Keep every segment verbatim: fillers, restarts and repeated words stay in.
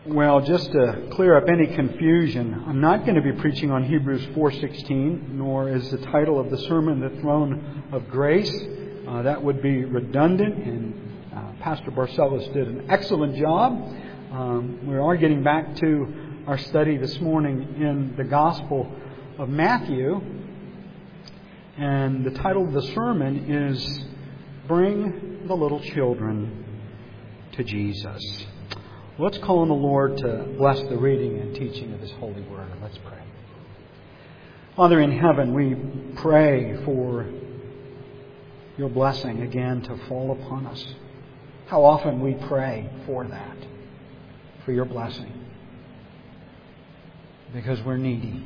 Well, just to clear up any confusion, I'm not going to be preaching on Hebrews four sixteen, nor is the title of the sermon The Throne of Grace. Uh, that would be redundant, and uh, Pastor Barcelos did an excellent job. Um, we are getting back to our study this morning in the Gospel of Matthew, and the title of the sermon is Bring the Little Children to Jesus. Let's call on the Lord to bless the reading and teaching of His holy word. Let's pray. Father in heaven, we pray for your blessing again to fall upon us. How often we pray for that, for your blessing, because we're needy.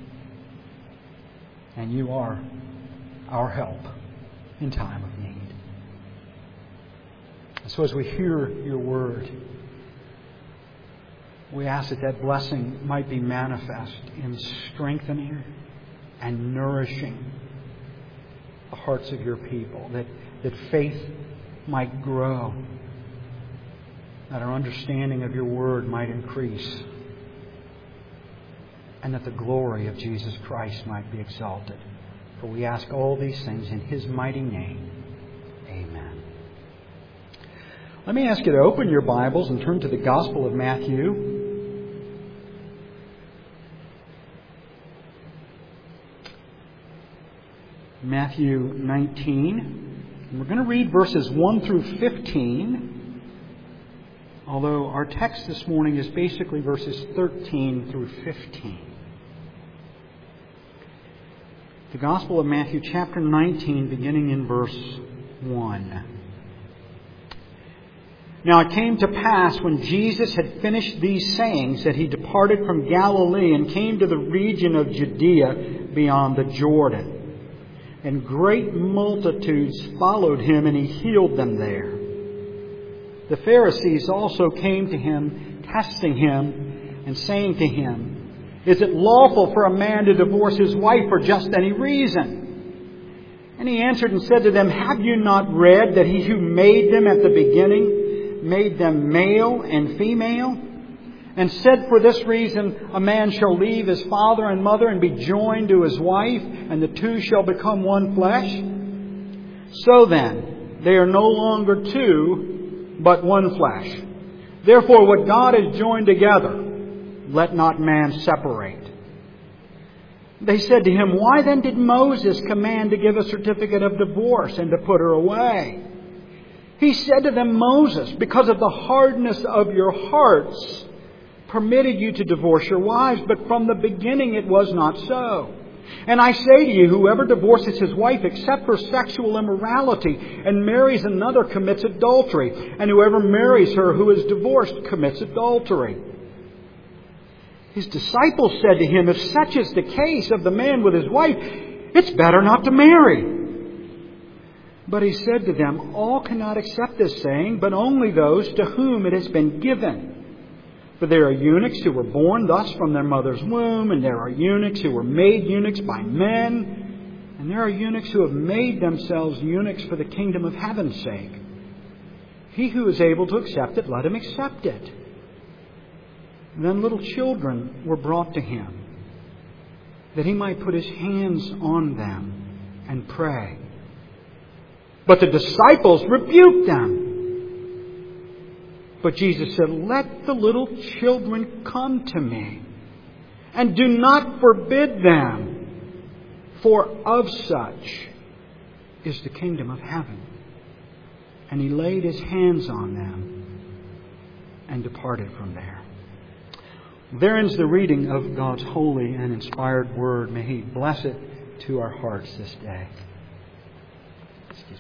And you are our help in time of need. And so as we hear your word, we ask that that blessing might be manifest in strengthening and nourishing the hearts of your people, that, that faith might grow, that our understanding of your word might increase, and that the glory of Jesus Christ might be exalted. For we ask all these things in His mighty name. Amen. Let me ask you to open your Bibles and turn to the Gospel of Matthew. Matthew nineteen. And we're going to read verses one through fifteen. Although our text this morning is basically verses thirteen through fifteen. The Gospel of Matthew chapter nineteen, beginning in verse one. Now it came to pass when Jesus had finished these sayings that He departed from Galilee and came to the region of Judea beyond the Jordan. And great multitudes followed Him, and He healed them there. The Pharisees also came to Him, testing Him, and saying to Him, Is it lawful for a man to divorce his wife for just any reason? And He answered and said to them, Have you not read that He who made them at the beginning made them male and female? And said, For this reason a man shall leave his father and mother and be joined to his wife, and the two shall become one flesh? So then, they are no longer two, but one flesh. Therefore, what God has joined together, let not man separate. They said to Him, Why then did Moses command to give a certificate of divorce and to put her away? He said to them, Moses, because of the hardness of your hearts, permitted you to divorce your wives, but from the beginning it was not so. And I say to you, whoever divorces his wife except for sexual immorality and marries another commits adultery, and whoever marries her who is divorced commits adultery. His disciples said to Him, If such is the case of the man with his wife, it's better not to marry. But He said to them, All cannot accept this saying, but only those to whom it has been given. For there are eunuchs who were born thus from their mother's womb, and there are eunuchs who were made eunuchs by men, and there are eunuchs who have made themselves eunuchs for the kingdom of heaven's sake. He who is able to accept it, let him accept it. And then little children were brought to Him, that He might put His hands on them and pray. But the disciples rebuked them. But Jesus said, Let the little children come to me, and do not forbid them, for of such is the kingdom of heaven. And He laid His hands on them and departed from there. There ends the reading of God's holy and inspired word. May He bless it to our hearts this day. Excuse me.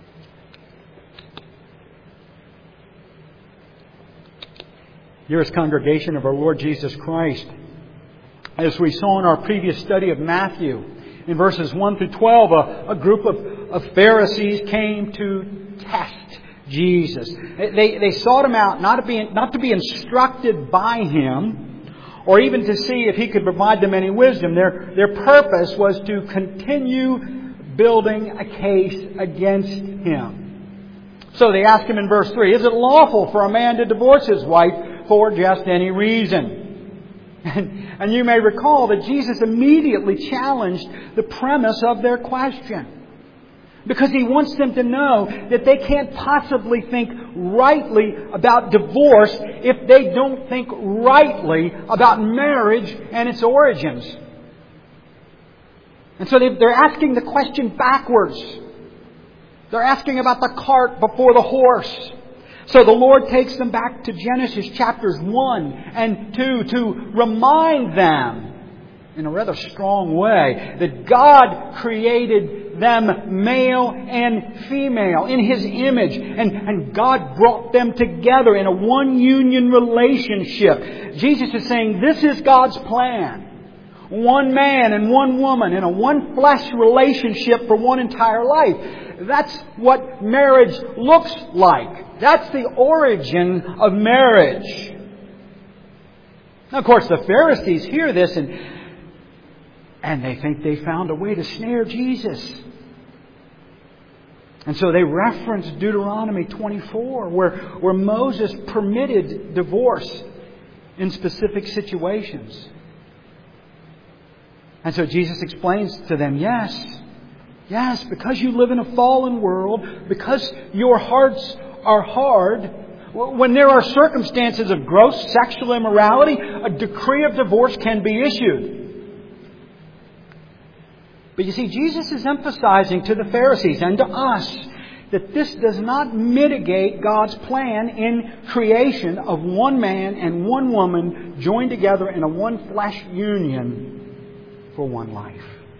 Dearest congregation of our Lord Jesus Christ, as we saw in our previous study of Matthew, in verses one through twelve, a, a group of, of Pharisees came to test Jesus. They, they sought Him out not to, be, not to be instructed by Him, or even to see if He could provide them any wisdom. Their, their purpose was to continue building a case against Him. So they ask Him in verse three, Is it lawful for a man to divorce his wife for just any reason. And, and you may recall that Jesus immediately challenged the premise of their question. Because He wants them to know that they can't possibly think rightly about divorce if they don't think rightly about marriage and its origins. And so they're asking the question backwards. They're asking about the cart before the horse. So the Lord takes them back to Genesis chapters one and two to remind them in a rather strong way that God created them male and female in His image. And, and God brought them together in a one union relationship. Jesus is saying this is God's plan. One man and one woman in a one flesh relationship for one entire life. That's what marriage looks like. That's the origin of marriage. Now, of course, the Pharisees hear this and, and they think they found a way to snare Jesus. And so they reference Deuteronomy twenty-four, where, where Moses permitted divorce in specific situations. And so Jesus explains to them, yes, yes, because you live in a fallen world, because your hearts are hard, when there are circumstances of gross sexual immorality, a decree of divorce can be issued. But you see, Jesus is emphasizing to the Pharisees and to us that this does not mitigate God's plan in creation of one man and one woman joined together in a one flesh union for one life.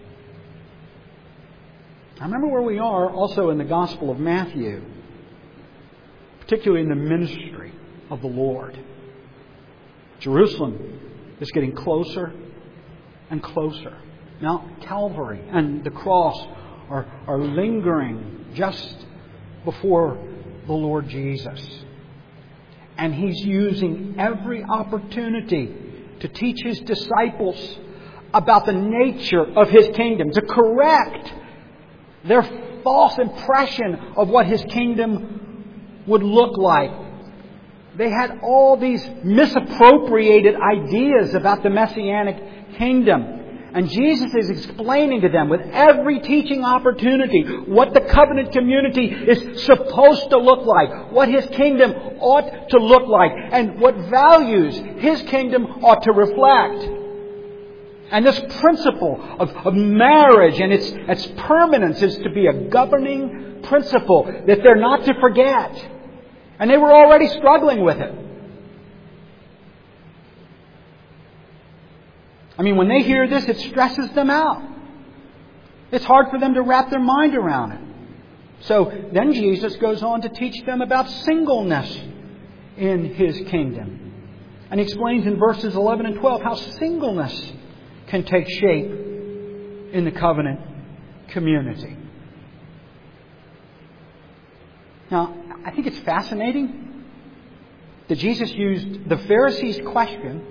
I remember where we are also in the Gospel of Matthew, particularly in the ministry of the Lord. Jerusalem is getting closer and closer. Mount Calvary and the cross are, are lingering just before the Lord Jesus. And He's using every opportunity to teach His disciples about the nature of His kingdom, to correct their false impression of what His kingdom would look like. They had all these misappropriated ideas about the Messianic kingdom. And Jesus is explaining to them with every teaching opportunity what the covenant community is supposed to look like, what His kingdom ought to look like, and what values His kingdom ought to reflect. And this principle of, of marriage and its, its permanence is to be a governing principle that they're not to forget. And they were already struggling with it. I mean, when they hear this, it stresses them out. It's hard for them to wrap their mind around it. So then Jesus goes on to teach them about singleness in His kingdom. And He explains in verses eleven and twelve how singleness can take shape in the covenant community. Now, I think it's fascinating that Jesus used the Pharisees' question,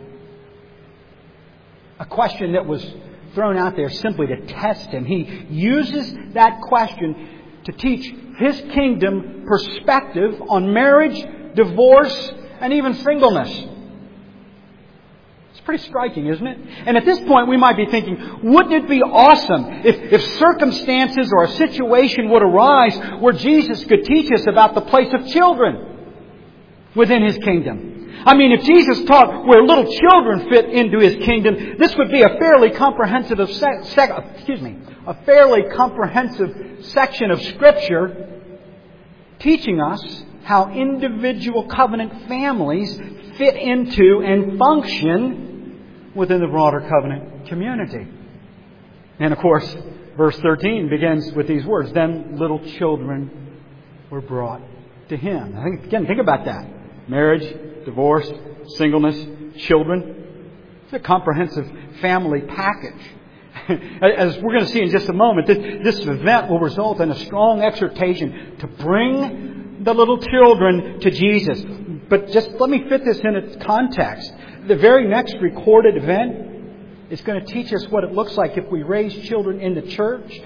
a question that was thrown out there simply to test Him. He uses that question to teach His kingdom perspective on marriage, divorce, and even singleness. It's pretty striking, isn't it? And at this point we might be thinking, wouldn't it be awesome if, if circumstances or a situation would arise where Jesus could teach us about the place of children within His kingdom? I mean, if Jesus taught where little children fit into His kingdom, this would be a fairly comprehensive, sec- sec- excuse me, a fairly comprehensive section of Scripture teaching us how individual covenant families fit into and function within the broader covenant community. And of course, verse thirteen begins with these words, "Then little children were brought to Him." I think, again, think about that. Marriage, divorce, singleness, children. It's a comprehensive family package. As we're going to see in just a moment, this, this event will result in a strong exhortation to bring the little children to Jesus. But just let me fit this in its context. The very next recorded event is going to teach us what it looks like if we raise children in the church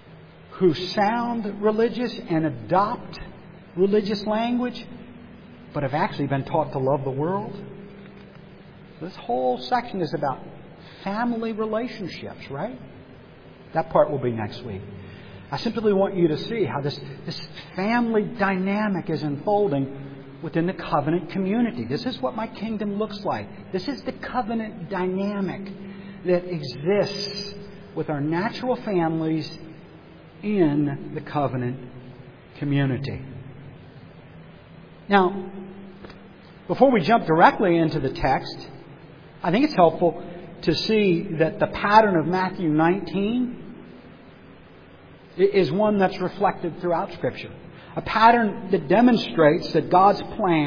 who sound religious and adopt religious language, but have actually been taught to love the world. This whole section is about family relationships, right? That part will be next week. I simply want you to see how this, this family dynamic is unfolding within the covenant community. This is what my kingdom looks like. This is the covenant dynamic that exists with our natural families in the covenant community. Now, before we jump directly into the text, I think it's helpful to see that the pattern of Matthew nineteen is one that's reflected throughout Scripture. A pattern that demonstrates that God's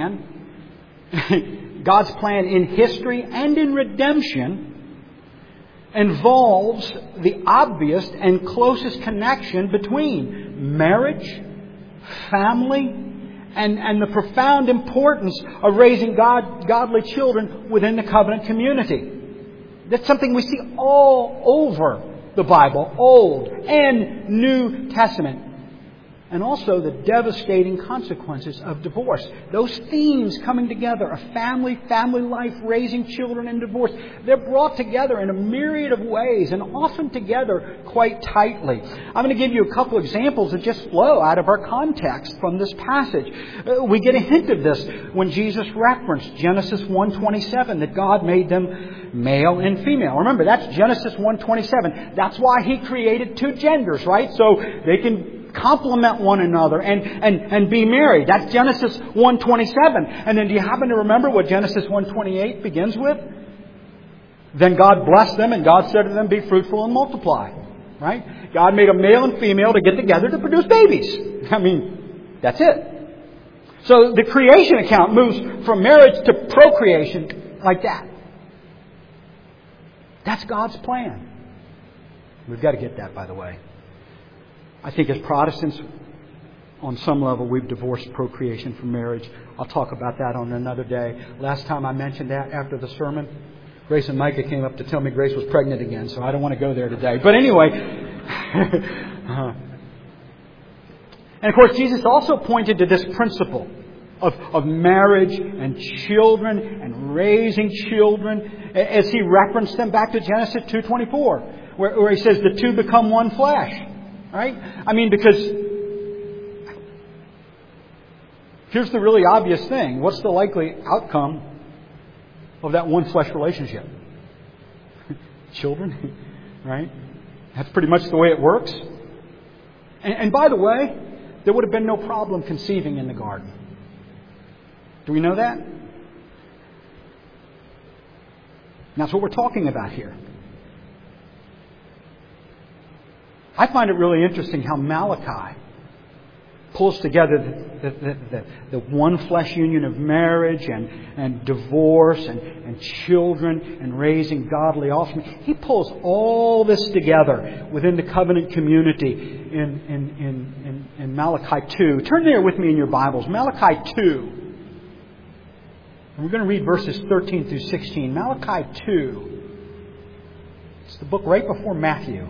plan, God's plan in history and in redemption, involves the obvious and closest connection between marriage, family, and, and the profound importance of raising God, godly children within the covenant community. That's something we see all over the Bible, Old and New Testament. And also the devastating consequences of divorce. Those themes coming together, a family, family life, raising children, and divorce, they're brought together in a myriad of ways and often together quite tightly. I'm going to give you a couple examples that just flow out of our context from this passage. Uh, we get a hint of this when Jesus referenced Genesis one twenty-seven, that God made them male and female. Remember, that's Genesis one twenty-seven. That's why He created two genders, right? So they can complement one another and, and, and be married. That's Genesis one twenty-seven. And then do you happen to remember what Genesis one twenty-eight begins with? Then God blessed them and God said to them, be fruitful and multiply. Right? God made a male and female to get together to produce babies. I mean, that's it. So the creation account moves from marriage to procreation like that. That's God's plan. We've got to get that, by the way. I think as Protestants, on some level, we've divorced procreation from marriage. I'll talk about that on another day. Last time I mentioned that after the sermon, Grace and Micah came up to tell me Grace was pregnant again, so I don't want to go there today. But anyway, uh, and of course, Jesus also pointed to this principle of, of marriage and children and raising children as He referenced them back to Genesis two twenty-four, where, where He says the two become one flesh. Right? I mean, because here's the really obvious thing. What's the likely outcome of that one flesh relationship? Children, right? That's pretty much the way it works. And, and by the way, there would have been no problem conceiving in the garden. Do we know that? And that's what we're talking about here. I find it really interesting how Malachi pulls together the, the, the, the one flesh union of marriage and, and divorce and, and children and raising godly offspring. He pulls all this together within the covenant community in, in, in, in, in Malachi two. Turn there with me in your Bibles. Malachi two. And we're going to read verses thirteen through sixteen. Malachi two. It's the book right before Matthew.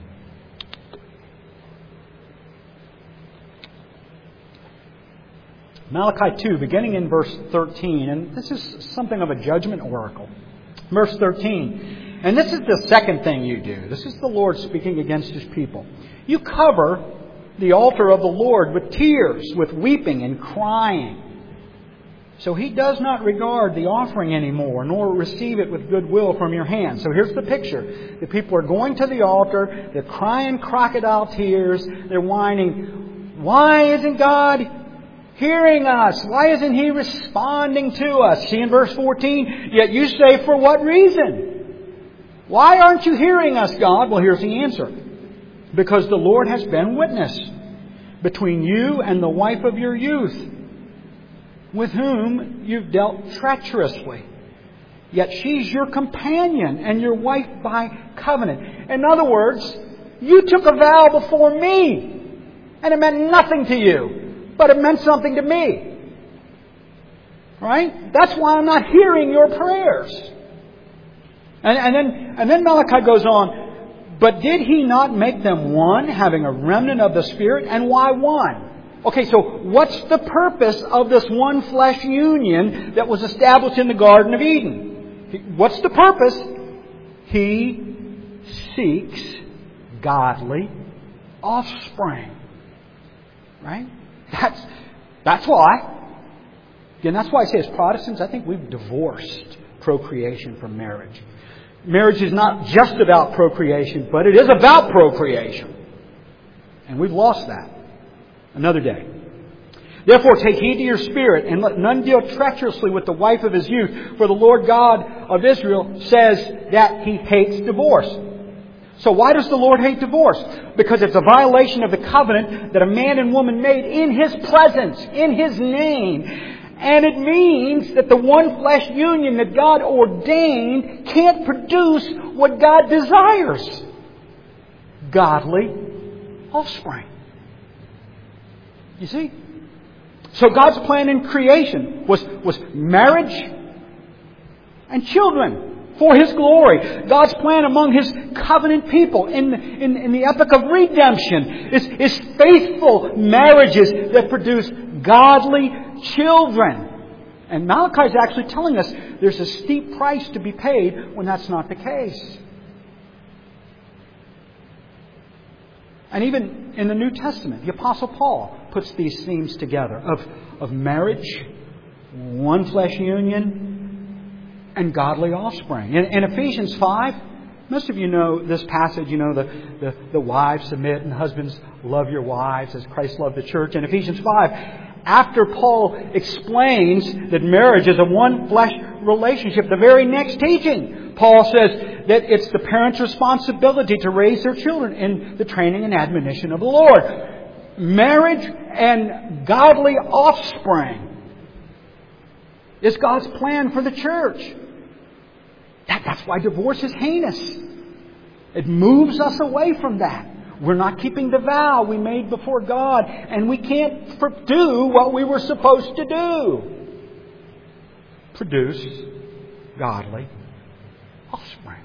Malachi two, beginning in verse thirteen, and this is something of a judgment oracle. Verse thirteen, and this is the second thing you do. This is the Lord speaking against His people. You cover the altar of the Lord with tears, with weeping and crying. So He does not regard the offering anymore, nor receive it with goodwill from your hand. So here's the picture. The people are going to the altar, they're crying crocodile tears, they're whining, why isn't God hearing us? Why isn't He responding to us? See in verse fourteen, yet you say, for what reason? Why aren't you hearing us, God? Well, here's the answer. Because the Lord has been witness between you and the wife of your youth, with whom you've dealt treacherously. Yet she's your companion and your wife by covenant. In other words, you took a vow before me, and it meant nothing to you. But it meant something to me. Right? That's why I'm not hearing your prayers. And, and then and then Malachi goes on, but did He not make them one, having a remnant of the Spirit? And why one? Okay, so what's the purpose of this one flesh union that was established in the Garden of Eden? What's the purpose? He seeks godly offspring. Right? That's, that's why. Again, that's why I say as Protestants, I think we've divorced procreation from marriage. Marriage is not just about procreation, but it is about procreation. And we've lost that. Another day. Therefore take heed to your spirit, and let none deal treacherously with the wife of his youth. For the Lord God of Israel says that He hates divorce. So why does the Lord hate divorce? Because it's a violation of the covenant that a man and woman made in His presence, in His name. And it means that the one flesh union that God ordained can't produce what God desires. Godly offspring. You see? So God's plan in creation was, was marriage and children for His glory. God's plan among His covenant people in, in, in the epic of redemption is, is faithful marriages that produce godly children. And Malachi is actually telling us there's a steep price to be paid when that's not the case. And even in the New Testament, the Apostle Paul puts these themes together of, of marriage, one flesh union, and godly offspring. In, in Ephesians five, most of you know this passage, you know, the, the, the wives submit and husbands love your wives as Christ loved the church. In Ephesians five, after Paul explains that marriage is a one flesh relationship, the very next teaching, Paul says that it's the parents' responsibility to raise their children in the training and admonition of the Lord. Marriage and godly offspring is God's plan for the church. That, that's why divorce is heinous. It moves us away from that. We're not keeping the vow we made before God, and we can't do what we were supposed to do. Produce godly offspring.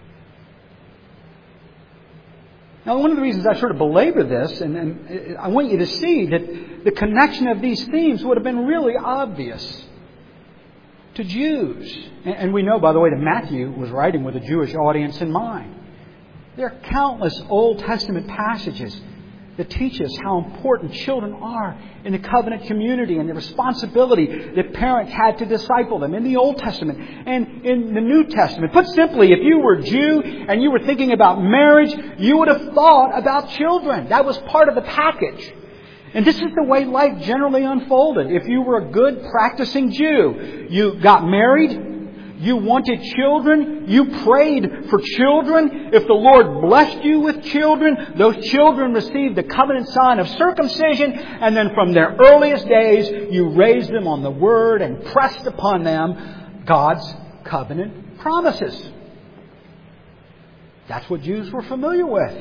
Now, one of the reasons I sort of belabor this, and, and I want you to see that the connection of these themes would have been really obvious to Jews. And we know, by the way, that Matthew was writing with a Jewish audience in mind. There are countless Old Testament passages that teach us how important children are in the covenant community and the responsibility that parents had to disciple them in the Old Testament and in the New Testament. Put simply, if you were a Jew and you were thinking about marriage, you would have thought about children. That was part of the package. And this is the way life generally unfolded. If you were a good practicing Jew, you got married, you wanted children, you prayed for children. If the Lord blessed you with children, those children received the covenant sign of circumcision, and then from their earliest days, you raised them on the Word and pressed upon them God's covenant promises. That's what Jews were familiar with.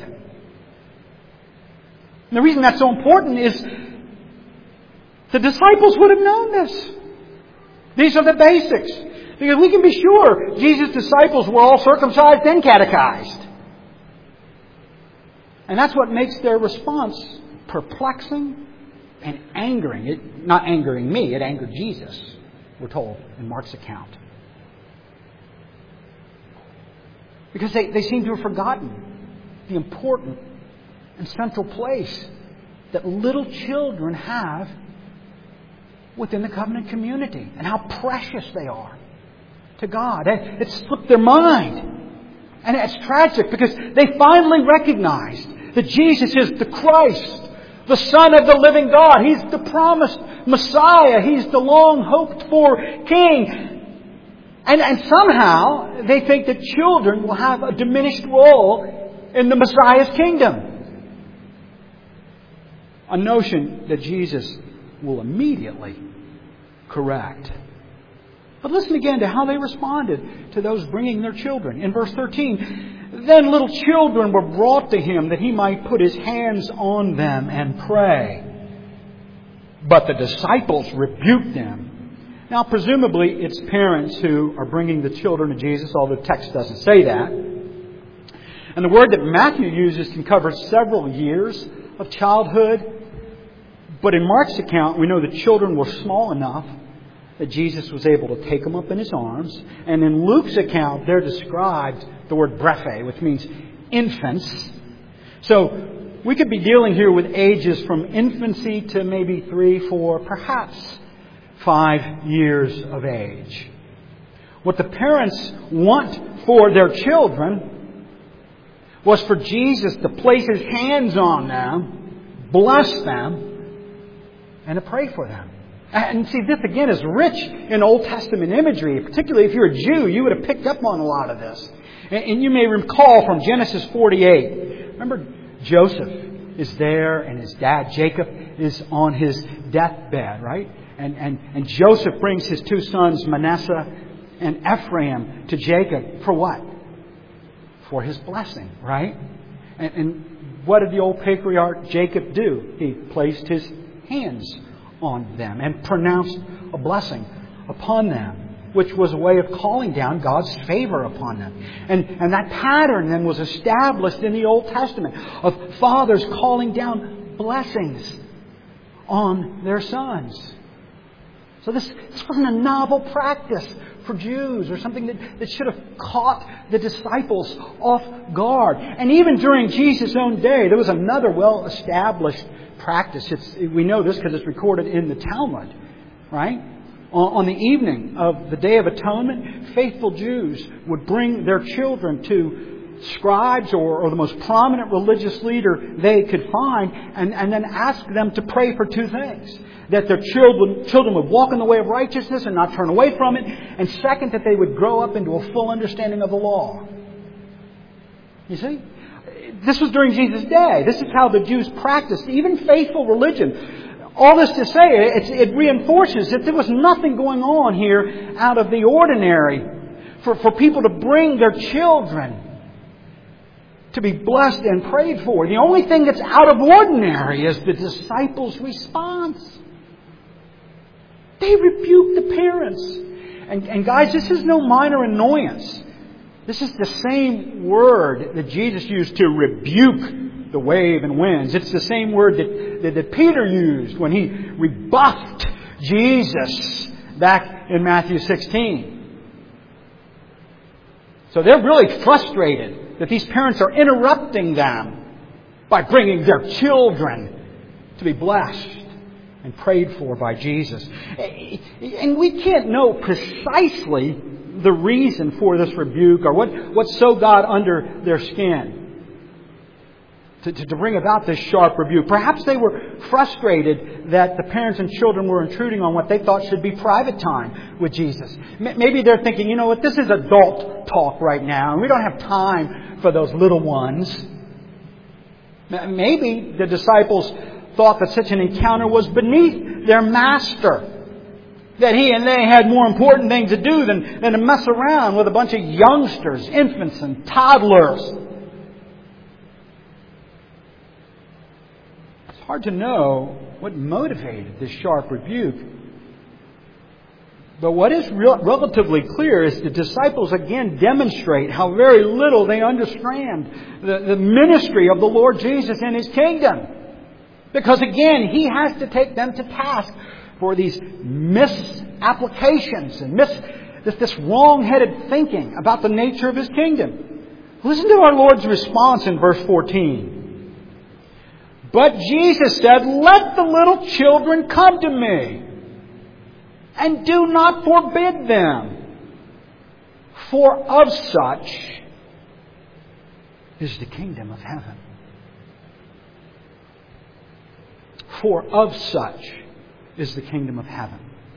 And the reason that's so important is the disciples would have known this. These are the basics. Because we can be sure Jesus' disciples were all circumcised and catechized. And that's what makes their response perplexing and angering. It, not angering me, it angered Jesus, we're told in Mark's account. Because they, they seem to have forgotten the important and central place that little children have within the covenant community and how precious they are to God. It slipped their mind. And it's tragic because they finally recognized that Jesus is the Christ, the Son of the living God. He's the promised Messiah. He's the long hoped for King. And, and somehow they think that children will have a diminished role in the Messiah's kingdom. A notion that Jesus will immediately correct. But listen again to how they responded to those bringing their children. In verse thirteen, then little children were brought to Him that He might put His hands on them and pray. But the disciples rebuked them. Now, presumably, it's parents who are bringing the children to Jesus, although the text doesn't say that. And the word that Matthew uses can cover several years of childhood. But in Mark's account, we know the children were small enough that Jesus was able to take them up in His arms. And in Luke's account, they're described the word brephe, which means infants. So we could be dealing here with ages from infancy to maybe three, four, perhaps five years of age. What the parents want for their children was for Jesus to place His hands on them, bless them, and to pray for them. And see, this again is rich in Old Testament imagery. Particularly if you're a Jew, you would have picked up on a lot of this. And you may recall from Genesis forty-eight. Remember, Joseph is there and his dad, Jacob, is on his deathbed, right? And, and, and Joseph brings his two sons, Manasseh and Ephraim, to Jacob for what? For his blessing, right? And, and what did the old patriarch Jacob do? He placed his hands on them and pronounced a blessing upon them, which was a way of calling down God's favor upon them. And, and that pattern then was established in the Old Testament of fathers calling down blessings on their sons. So this, this wasn't a novel practice for Jews or something that, that should have caught the disciples off guard. And even during Jesus' own day, there was another well-established practice. It's, we know this because it's recorded in the Talmud, right? On the evening of the Day of Atonement, faithful Jews would bring their children to scribes or, or the most prominent religious leader they could find and, and then ask them to pray for two things. That their children, children would walk in the way of righteousness and not turn away from it. And second, that they would grow up into a full understanding of the law. You see? This was during Jesus' day. This is how the Jews practiced even faithful religion. All this to say, it, it reinforces that there was nothing going on here out of the ordinary for, for people to bring their children to be blessed and prayed for. The only thing that's out of ordinary is the disciples' response. They rebuke the parents. And, and guys, this is no minor annoyance. This is the same word that Jesus used to rebuke the wave and winds. It's the same word that, that, that Peter used when he rebuffed Jesus back in Matthew sixteen. So they're really frustrated that these parents are interrupting them by bringing their children to be blessed and prayed for by Jesus. And we can't know precisely the reason for this rebuke or what, what so got under their skin to, to, to bring about this sharp rebuke. Perhaps they were frustrated that the parents and children were intruding on what they thought should be private time with Jesus. Maybe they're thinking, you know what, this is adult talk right now, and we don't have time for those little ones. Maybe the disciples thought that such an encounter was beneath their master. That he and they had more important things to do than, than to mess around with a bunch of youngsters, infants and toddlers. It's hard to know what motivated this sharp rebuke. But what is real, relatively clear is the disciples again demonstrate how very little they understand the, the ministry of the Lord Jesus and His kingdom. Because again, He has to take them to task for these misapplications and mis, this, this wrong-headed thinking about the nature of His kingdom. Listen to our Lord's response in verse fourteen. But Jesus said, "Let the little children come to me, and do not forbid them, for of such is the kingdom of heaven." For of such is the kingdom of heaven.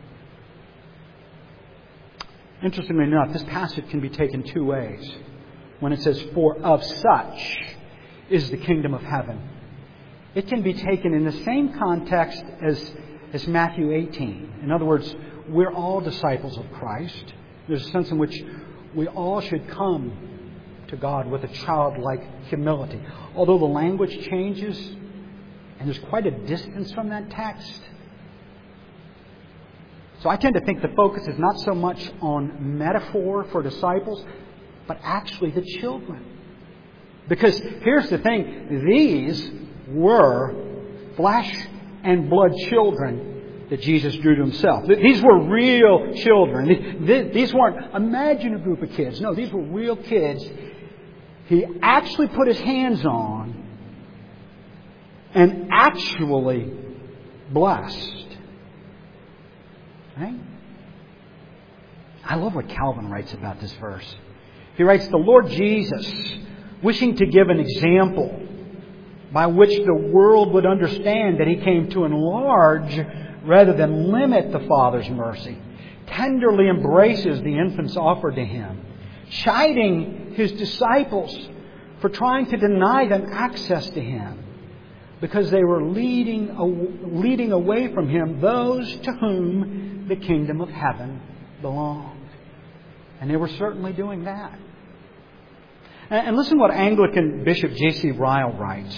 Interestingly enough, this passage can be taken two ways. When it says, "For of such is the kingdom of heaven," it can be taken in the same context as, as Matthew eighteen. In other words, we're all disciples of Christ. There's a sense in which we all should come to God with a childlike humility. Although the language changes, and there's quite a distance from that text. So I tend to think the focus is not so much on metaphor for disciples, but actually the children. Because here's the thing, these were flesh and blood children that Jesus drew to Himself. These were real children. These weren't, imagine a group of kids. No, these were real kids He actually put His hands on and actually blessed. Right? I love what Calvin writes about this verse. He writes, the Lord Jesus, wishing to give an example by which the world would understand that He came to enlarge rather than limit the Father's mercy, tenderly embraces the infants offered to Him, chiding His disciples for trying to deny them access to Him because they were leading, leading away from Him those to whom the kingdom of heaven belonged. And they were certainly doing that. And listen what Anglican Bishop J C Ryle writes.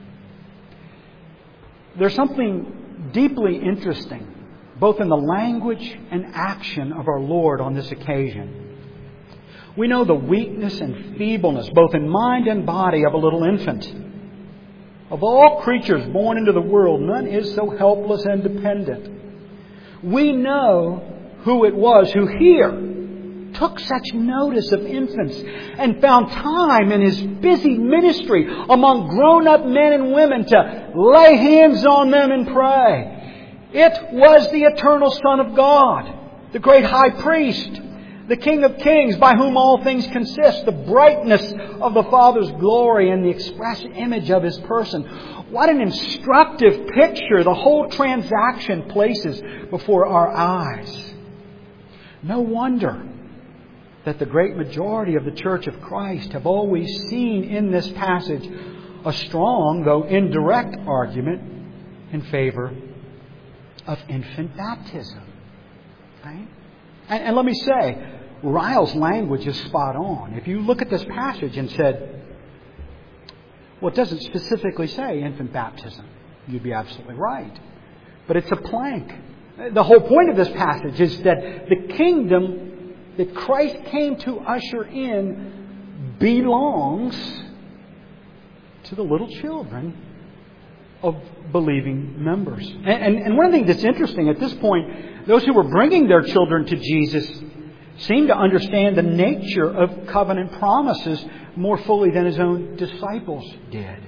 There's something deeply interesting, both in the language and action of our Lord on this occasion. We know the weakness and feebleness, both in mind and body, of a little infant. Of all creatures born into the world, none is so helpless and dependent. We know who it was who here took such notice of infants and found time in His busy ministry among grown-up men and women to lay hands on them and pray. It was the eternal Son of God, the great High Priest, the King of Kings, by whom all things consist, the brightness of the Father's glory and the express image of His person. What an instructive picture the whole transaction places before our eyes. No wonder that the great majority of the Church of Christ have always seen in this passage a strong, though indirect, argument in favor of infant baptism. Right? And, and let me say, Ryle's language is spot on. If you look at this passage and said, well, it doesn't specifically say infant baptism, you'd be absolutely right. But it's a plank. The whole point of this passage is that the kingdom that Christ came to usher in belongs to the little children of believing members. And, and, and one of the things that's interesting at this point, those who were bringing their children to Jesus seemed to understand the nature of covenant promises more fully than His own disciples did.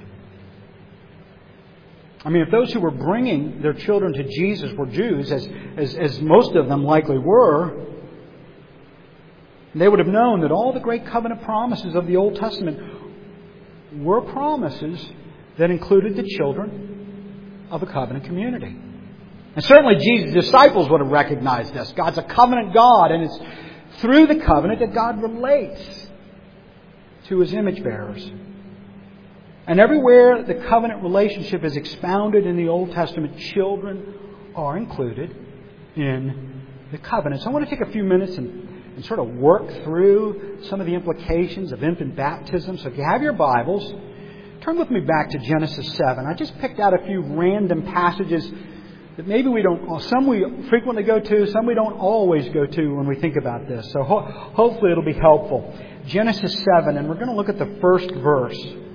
I mean, if those who were bringing their children to Jesus were Jews, as, as, as most of them likely were, they would have known that all the great covenant promises of the Old Testament were promises that included the children of a covenant community. And certainly Jesus' disciples would have recognized this. God's a covenant God, and it's through the covenant that God relates to His image bearers. And everywhere the covenant relationship is expounded in the Old Testament, children are included in the covenant. So I want to take a few minutes and and sort of work through some of the implications of infant baptism. So if you have your Bibles, turn with me back to Genesis seven. I just picked out a few random passages that maybe we don't, some we frequently go to, some we don't always go to when we think about this. So ho- hopefully it'll be helpful. Genesis seven, and we're going to look at the first verse.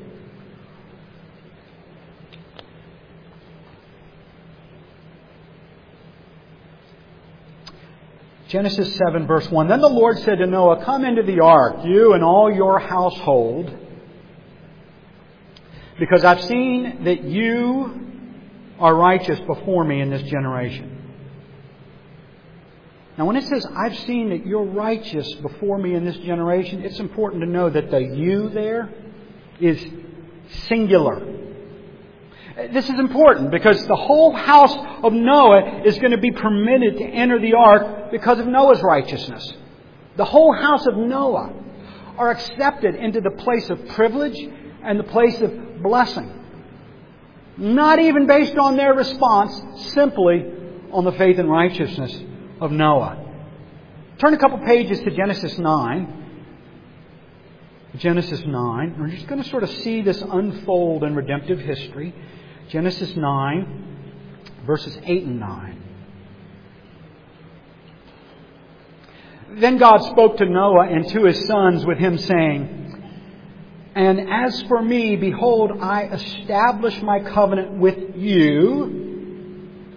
Genesis seven, verse one. Then the Lord said to Noah, come into the ark, you and all your household, because I've seen that you are righteous before me in this generation. Now, when it says, I've seen that you're righteous before me in this generation, it's important to know that the you there is singular. This is important because the whole house of Noah is going to be permitted to enter the ark because of Noah's righteousness. The whole house of Noah are accepted into the place of privilege and the place of blessing. Not even based on their response, simply on the faith and righteousness of Noah. Turn a couple pages to Genesis nine. Genesis nine. We're just going to sort of see this unfold in redemptive history. Genesis nine, verses eight and nine. Then God spoke to Noah and to his sons with him, saying, and as for me, behold, I establish my covenant with you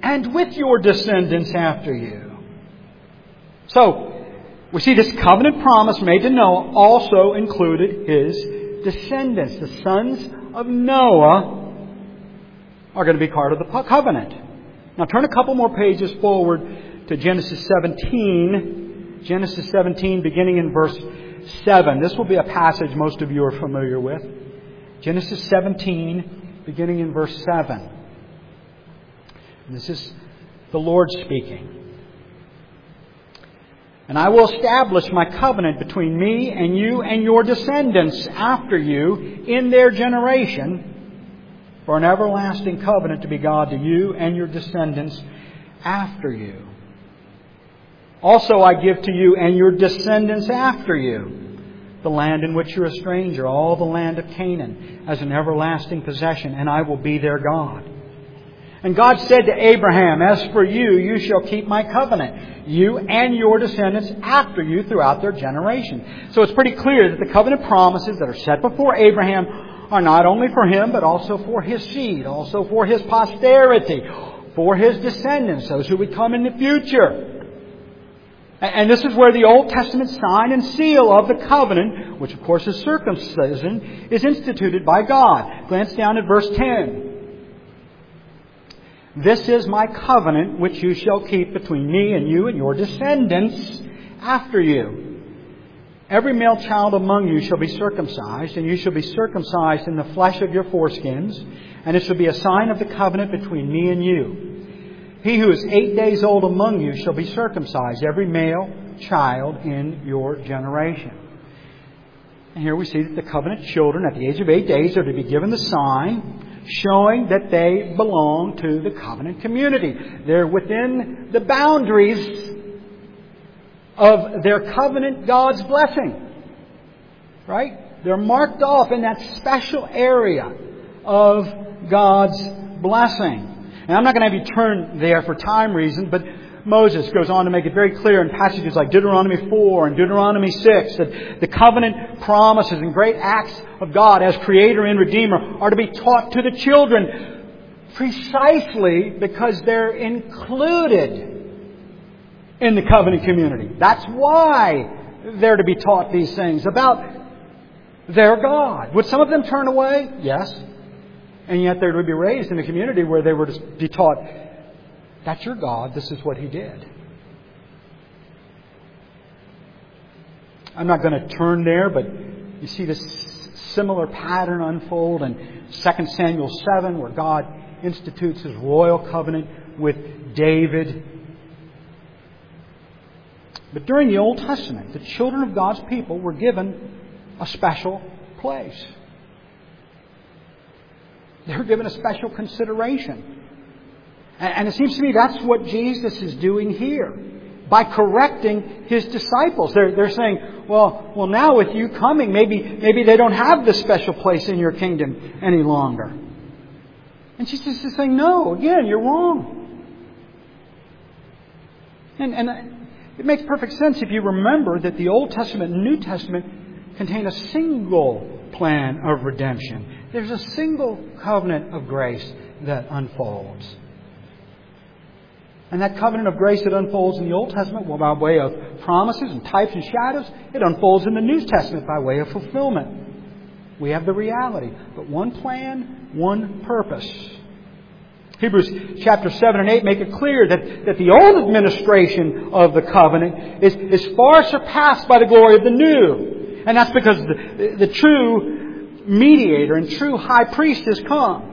and with your descendants after you. So, we see this covenant promise made to Noah also included his descendants. The sons of Noah are going to be part of the covenant. Now turn a couple more pages forward to Genesis seventeen. Genesis seventeen, beginning in verse seven. This will be a passage most of you are familiar with. Genesis seventeen, beginning in verse seven. And this is the Lord speaking. And I will establish my covenant between me and you and your descendants after you in their generation, for an everlasting covenant to be God to you and your descendants after you. Also I give to you and your descendants after you the land in which you are a stranger, all the land of Canaan, as an everlasting possession, and I will be their God. And God said to Abraham, as for you, you shall keep my covenant, you and your descendants after you throughout their generation. So it's pretty clear that the covenant promises that are set before Abraham are not only for him, but also for his seed, also for his posterity, for his descendants, those who would come in the future. And this is where the Old Testament sign and seal of the covenant, which of course is circumcision, is instituted by God. Glance down at verse ten. This is my covenant which you shall keep between me and you and your descendants after you. Every male child among you shall be circumcised, and you shall be circumcised in the flesh of your foreskins, and it shall be a sign of the covenant between me and you. He who is eight days old among you shall be circumcised, every male child in your generation. And here we see that the covenant children at the age of eight days are to be given the sign, showing that they belong to the covenant community. They're within the boundaries of their covenant God's blessing. Right? They're marked off in that special area of God's blessing. And I'm not going to have you turn there for time reasons, but Moses goes on to make it very clear in passages like Deuteronomy four and Deuteronomy six that the covenant promises and great acts of God as Creator and Redeemer are to be taught to the children precisely because they're included in the covenant community. That's why they're to be taught these things about their God. Would some of them turn away? Yes. And yet they would be raised in a community where they were to be taught, that's your God, this is what He did. I'm not going to turn there, but you see this similar pattern unfold in Second Samuel seven, where God institutes His royal covenant with David. But during the Old Testament, the children of God's people were given a special place. They were given a special consideration. And it seems to me that's what Jesus is doing here. By correcting His disciples. They're, they're saying, well, well, now with you coming, maybe, maybe they don't have this special place in your kingdom any longer. And Jesus is saying, no, again, you're wrong. And, and it makes perfect sense if you remember that the Old Testament and New Testament contain a single plan of redemption. There's a single covenant of grace that unfolds. And that covenant of grace that unfolds in the Old Testament, well, by way of promises and types and shadows, it unfolds in the New Testament by way of fulfillment. We have the reality. But one plan, one purpose. Hebrews chapter seven and eight make it clear that, that the old administration of the covenant is, is far surpassed by the glory of the new. And that's because the, the, the true mediator and true high priest has come.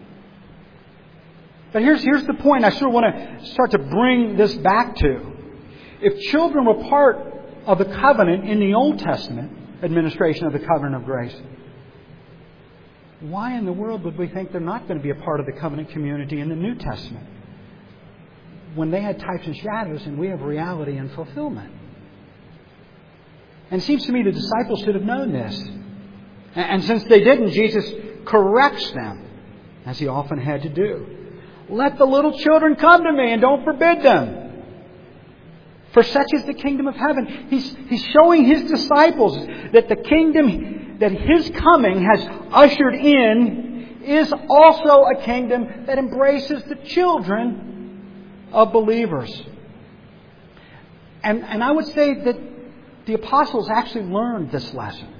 But here's, here's the point I sort of want to start to bring this back to. If children were part of the covenant in the Old Testament administration of the covenant of grace, why in the world would we think they're not going to be a part of the covenant community in the New Testament? When they had types and shadows and we have reality and fulfillment. And it seems to me the disciples should have known this. And since they didn't, Jesus corrects them, as He often had to do. Let the little children come to me and don't forbid them. For such is the kingdom of heaven. He's, he's showing His disciples that the kingdom that His coming has ushered in is also a kingdom that embraces the children of believers. And, and I would say that the apostles actually learned this lesson.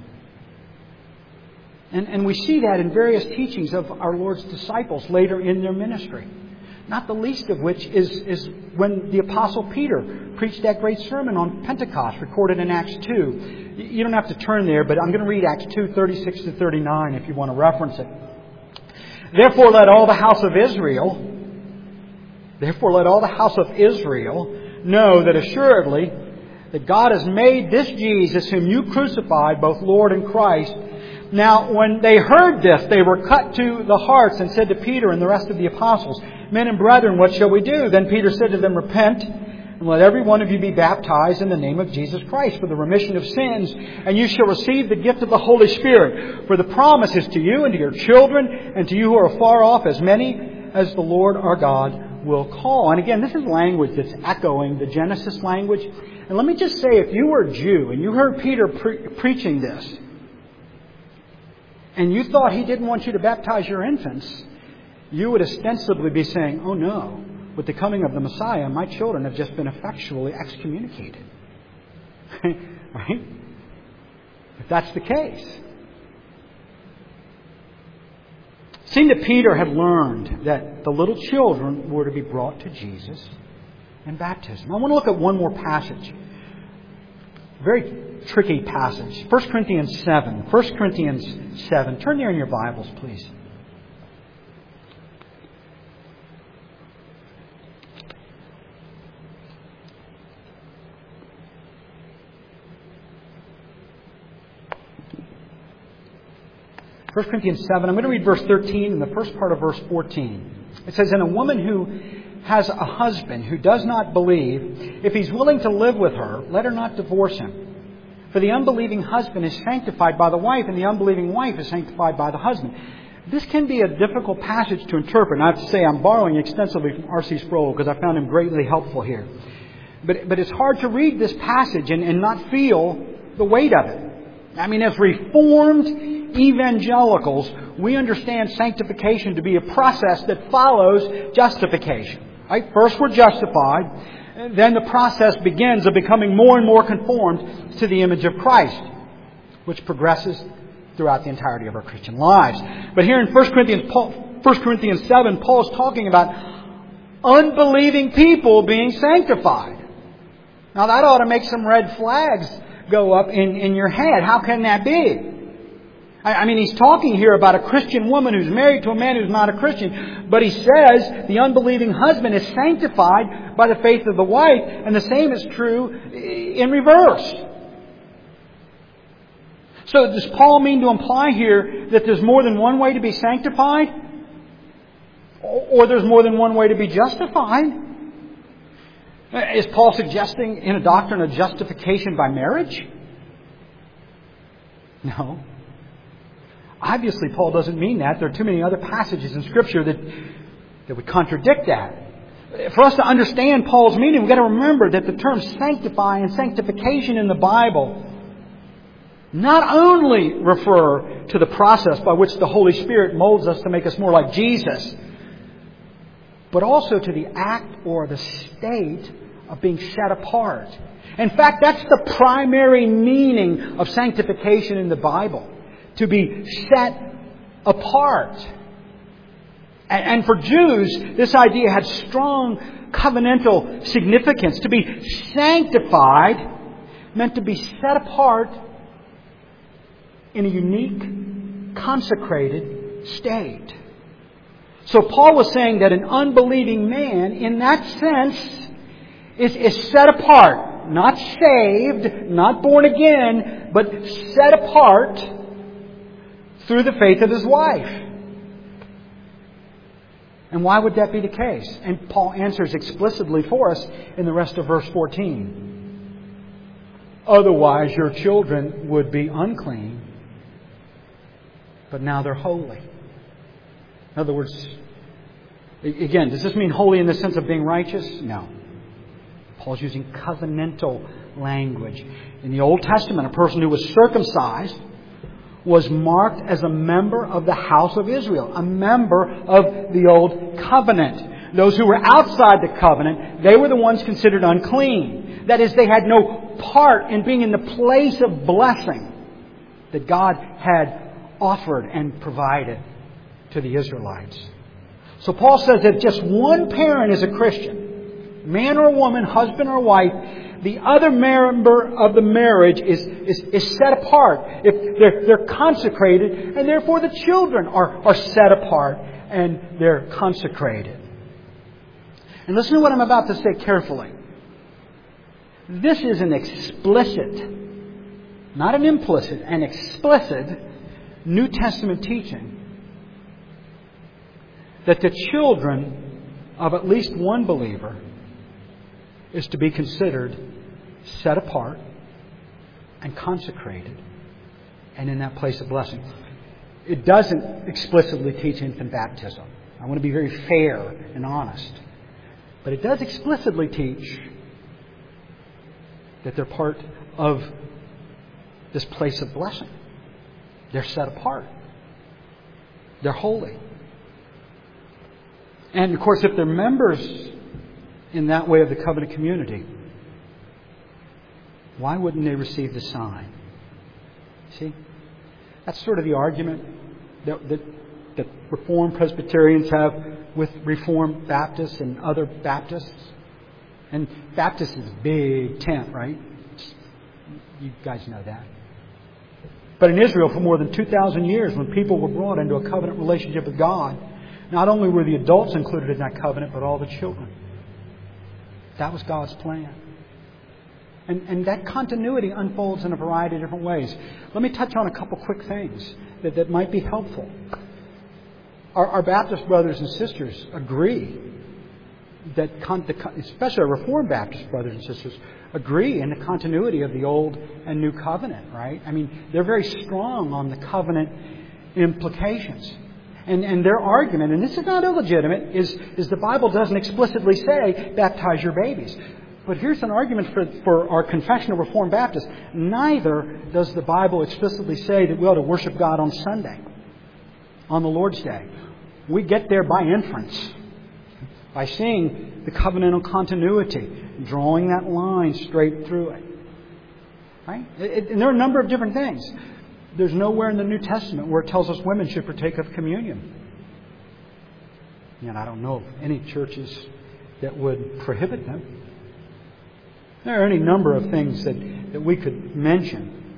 And, and we see that in various teachings of our Lord's disciples later in their ministry. Not the least of which is, is when the Apostle Peter preached that great sermon on Pentecost, recorded in Acts two. You don't have to turn there, but I'm going to read Acts two, thirty-six to thirty-nine if you want to reference it. Therefore let all the house of Israel, therefore let all the house of Israel know that assuredly that God has made this Jesus whom you crucified, both Lord and Christ. Now, when they heard this, they were cut to the hearts and said to Peter and the rest of the apostles, Men and brethren, what shall we do? Then Peter said to them, Repent, and let every one of you be baptized in the name of Jesus Christ for the remission of sins, and you shall receive the gift of the Holy Spirit. For the promise is to you and to your children and to you who are far off, as many as the Lord our God will call. And again, this is language that's echoing the Genesis language. And let me just say, if you were a Jew and you heard Peter pre- preaching this, and you thought he didn't want you to baptize your infants, you would ostensibly be saying, oh no, with the coming of the Messiah, my children have just been effectually excommunicated. Right? If that's the case. It seemed that Peter had learned that the little children were to be brought to Jesus in baptism. I want to look at one more passage. Very tricky passage. First Corinthians seven. First Corinthians seven. Turn there in your Bibles, please. First Corinthians seven. I'm going to read verse thirteen and the first part of verse fourteen. It says, And a woman who has a husband who does not believe, if he's willing to live with her, let her not divorce him. For the unbelieving husband is sanctified by the wife, and the unbelieving wife is sanctified by the husband. This can be a difficult passage to interpret. And I have to say I'm borrowing extensively from R C Sproul because I found him greatly helpful here. But, but it's hard to read this passage and, and not feel the weight of it. I mean, as Reformed evangelicals, we understand sanctification to be a process that follows justification. Right? First we're justified. Then the process begins of becoming more and more conformed to the image of Christ, which progresses throughout the entirety of our Christian lives. But here in First Corinthians, Paul, First Corinthians seven, Paul is talking about unbelieving people being sanctified. Now that ought to make some red flags go up in, in your head. How can that be? I mean, he's talking here about a Christian woman who's married to a man who's not a Christian. But he says the unbelieving husband is sanctified by the faith of the wife. And the same is true in reverse. So does Paul mean to imply here that there's more than one way to be sanctified? Or there's more than one way to be justified? Is Paul suggesting in a doctrine of justification by marriage? No. Obviously, Paul doesn't mean that. There are too many other passages in Scripture that, that would contradict that. For us to understand Paul's meaning, we've got to remember that the terms sanctify and sanctification in the Bible not only refer to the process by which the Holy Spirit molds us to make us more like Jesus, but also to the act or the state of being set apart. In fact, that's the primary meaning of sanctification in the Bible. To be set apart. And for Jews, this idea had strong covenantal significance. To be sanctified meant to be set apart in a unique, consecrated state. So Paul was saying that an unbelieving man, in that sense, is, is set apart. Not saved, not born again, but set apart through the faith of his wife. And why would that be the case? And Paul answers explicitly for us in the rest of verse fourteen. Otherwise your children would be unclean, but now they're holy. In other words, again, does this mean holy in the sense of being righteous? No. Paul's using covenantal language. In the Old Testament, a person who was circumcised was marked as a member of the house of Israel, a member of the Old Covenant. Those who were outside the covenant, they were the ones considered unclean. That is, they had no part in being in the place of blessing that God had offered and provided to the Israelites. So Paul says that if just one parent is a Christian, man or woman, husband or wife, the other member of the marriage is, is, is set apart. If they're, they're consecrated, and therefore the children are, are set apart and they're consecrated. And listen to what I'm about to say carefully. This is an explicit, not an implicit, an explicit New Testament teaching that the children of at least one believer is to be considered set apart and consecrated and in that place of blessing. It doesn't explicitly teach infant baptism. I want to be very fair and honest. But it does explicitly teach that they're part of this place of blessing. They're set apart. They're holy. And of course, if they're members in that way of the covenant community, why wouldn't they receive the sign? See? That's sort of the argument that, that, that Reformed Presbyterians have with Reformed Baptists and other Baptists. And Baptist is a big tent, right? You guys know that. But in Israel, for more than two thousand years, when people were brought into a covenant relationship with God, not only were the adults included in that covenant, but all the children. That was God's plan. And, and that continuity unfolds in a variety of different ways. Let me touch on a couple quick things that, that might be helpful. Our, our Baptist brothers and sisters agree that, con- especially our Reformed Baptist brothers and sisters, agree in the continuity of the Old and New Covenant, right? I mean, they're very strong on the covenant implications. And, and their argument, and this is not illegitimate, is, is the Bible doesn't explicitly say, baptize your babies. But here's an argument for, for our confession of Reformed Baptists. Neither does the Bible explicitly say that we ought to worship God on Sunday, on the Lord's Day. We get there by inference, by seeing the covenantal continuity, drawing that line straight through it. Right? It, and there are a number of different things. There's nowhere in the New Testament where it tells us women should partake of communion. And I don't know of any churches that would prohibit them. There are any number of things that, that we could mention.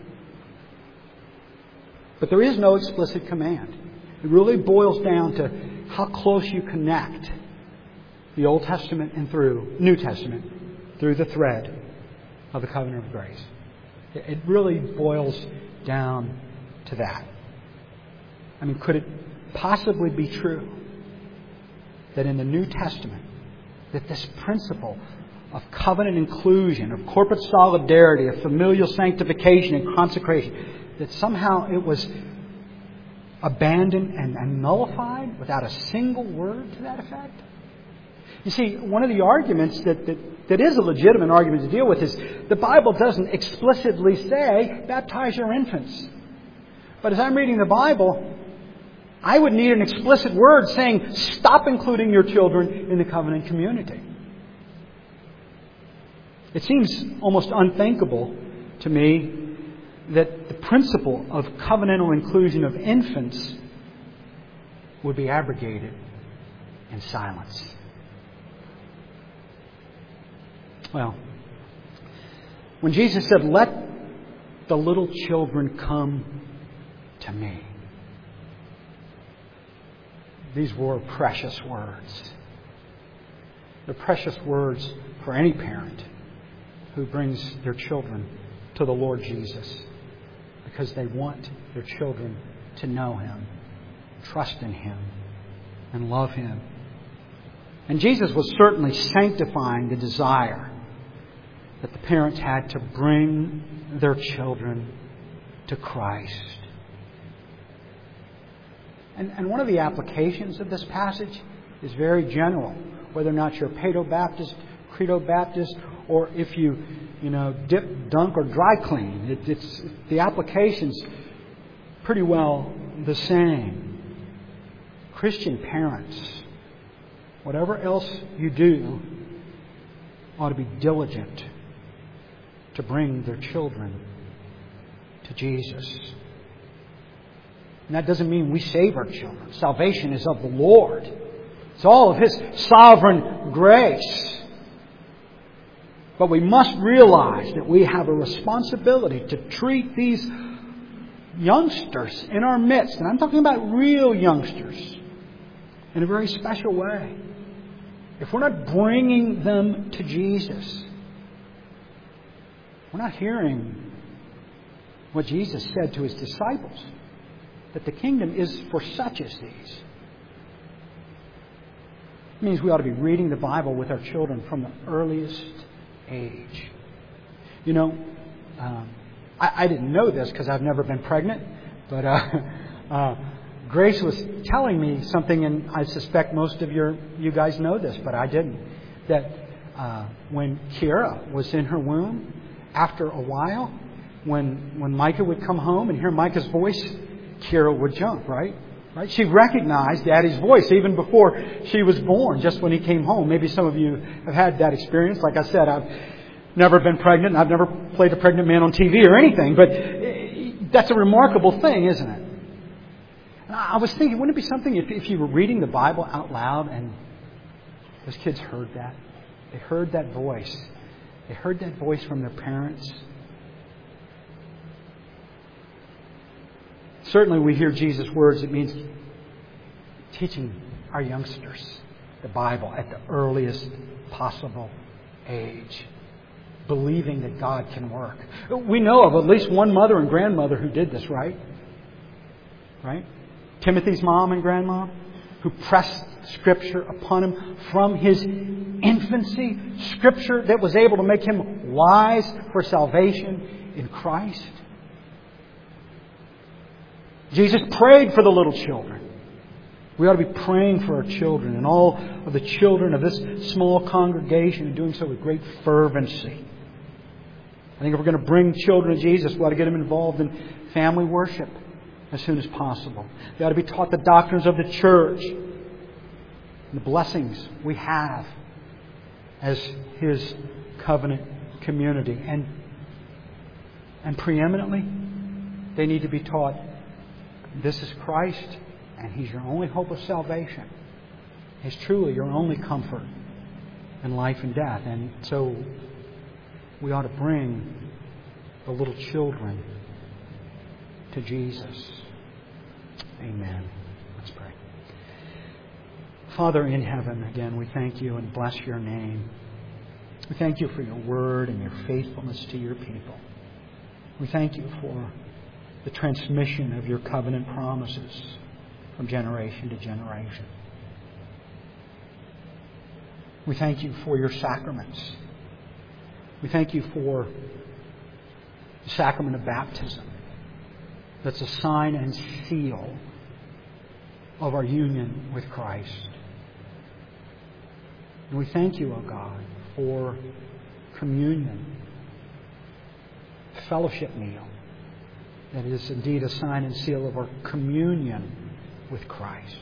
But there is no explicit command. It really boils down to how close you connect the Old Testament and through New Testament through the thread of the covenant of grace. It really boils down to that. I mean, could it possibly be true that in the New Testament that this principle of covenant inclusion, of corporate solidarity, of familial sanctification and consecration, that somehow it was abandoned and, and nullified without a single word to that effect? You see, one of the arguments that, that, that is a legitimate argument to deal with is the Bible doesn't explicitly say, baptize your infants. But as I'm reading the Bible, I would need an explicit word saying, stop including your children in the covenant community. It seems almost unthinkable to me that the principle of covenantal inclusion of infants would be abrogated in silence. Well, when Jesus said, let the little children come to me, these were precious words. They're precious words for any parent who brings their children to the Lord Jesus because they want their children to know Him, trust in Him, and love Him. And Jesus was certainly sanctifying the desire that the parents had to bring their children to Christ. And, and one of the applications of this passage is very general. Whether or not you're a Paedo-Baptist, Credo-Baptist, or if you, you know, dip, dunk, or dry clean. It, it's, the application's pretty well the same. Christian parents whatever else you do ought to be diligent to bring their children to Jesus. And that doesn't mean we save our children. Salvation is of the Lord. It's all of His sovereign grace. But we must realize that we have a responsibility to treat these youngsters in our midst, and I'm talking about real youngsters, in a very special way. If we're not bringing them to Jesus, we're not hearing what Jesus said to His disciples, that the kingdom is for such as these. It means we ought to be reading the Bible with our children from the earliest age. You know, um, I, I didn't know this because I've never been pregnant, but uh, uh, Grace was telling me something, and I suspect most of your you guys know this, but I didn't. That uh, when Kiara was in her womb, after a while, when when Micah would come home and hear Micah's voice, Kiara would jump, right? Right? She recognized Daddy's voice even before she was born, just when he came home. Maybe some of you have had that experience. Like I said, I've never been pregnant, and I've never played a pregnant man on T V or anything, but that's a remarkable thing, isn't it? And I was thinking, wouldn't it be something if, if you were reading the Bible out loud and those kids heard that? They heard that voice. They heard that voice from their parents. Certainly we hear Jesus' words. It means teaching our youngsters the Bible at the earliest possible age. Believing that God can work. We know of at least one mother and grandmother who did this, right? Right? Timothy's mom and grandma, who pressed Scripture upon him from his infancy. Scripture that was able to make him wise for salvation in Christ. Jesus prayed for the little children. We ought to be praying for our children, and all of the children of this small congregation, and doing so with great fervency. I think if we're going to bring children to Jesus, we ought to get them involved in family worship as soon as possible. They ought to be taught the doctrines of the church, and the blessings we have as His covenant community. And, and preeminently, they need to be taught this is Christ, and He's your only hope of salvation. He's truly your only comfort in life and death. And so we ought to bring the little children to Jesus. Amen. Let's pray. Father in heaven, again, we thank You and bless Your name. We thank You for Your word and Your faithfulness to Your people. We thank You for the transmission of Your covenant promises from generation to generation. We thank You for Your sacraments. We thank You for the sacrament of baptism. That's a sign and seal of our union with Christ. And we thank You, O God, for communion, fellowship meal. That is indeed a sign and seal of our communion with Christ.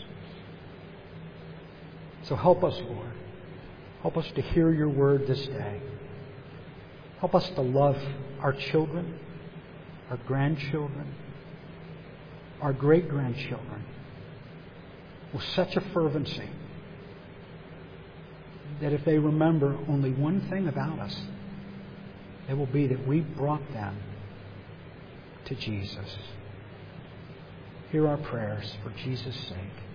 So help us, Lord. Help us to hear Your word this day. Help us to love our children, our grandchildren, our great-grandchildren with such a fervency that if they remember only one thing about us, it will be that we brought them to Jesus. Hear our prayers for Jesus' sake.